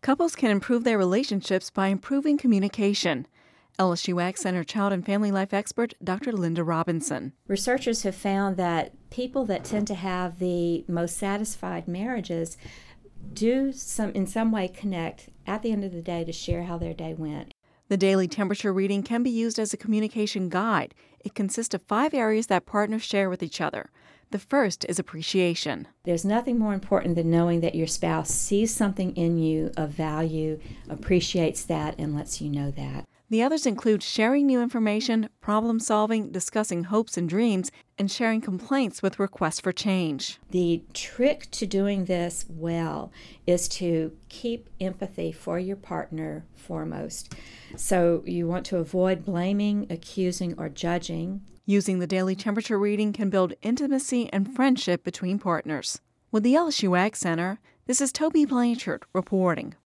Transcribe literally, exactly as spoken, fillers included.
Couples can improve their relationships by improving communication. L S U Ag Center Child and Family Life expert Doctor Linda Robinson. Researchers have found that people that tend to have the most satisfied marriages do some in some way connect at the end of the day to share how their day went. The daily temperature reading can be used as a communication guide. It consists of five areas that partners share with each other. The first is appreciation. There's nothing more important than knowing that your spouse sees something in you of value, appreciates that, and lets you know that. The others include sharing new information, problem solving, discussing hopes and dreams, and sharing complaints with requests for change. The trick to doing this well is to keep empathy for your partner foremost. So you want to avoid blaming, accusing, or judging. Using the daily temperature reading can build intimacy and friendship between partners. With the L S U Ag Center, this is Toby Blanchard reporting.